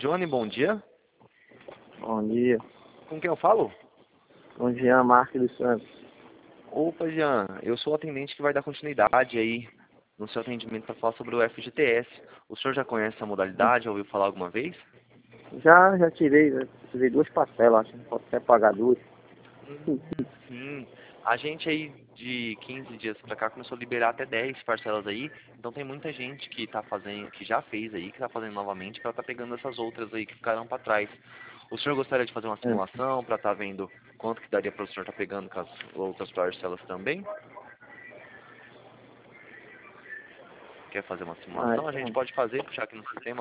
Johnny, bom dia. Bom dia. Com quem eu falo? Bom dia, Marcos dos Santos. Opa, Jean, eu sou o atendente que vai dar continuidade aí no seu atendimento para falar sobre o FGTS. O senhor já conhece essa modalidade? Já ouviu falar alguma vez? Já tirei 2 parcelas, acho. Pode até pagar 2. Sim. A gente aí de 15 dias para cá começou a liberar até 10 parcelas aí. Então tem muita gente que tá fazendo, que já fez aí, que tá fazendo novamente, para tá pegando essas outras aí que ficaram para trás. O senhor gostaria de fazer uma simulação para estar vendo quanto que daria para o senhor estar pegando com as outras parcelas também? Quer fazer uma simulação? A gente pode fazer, puxar aqui no sistema.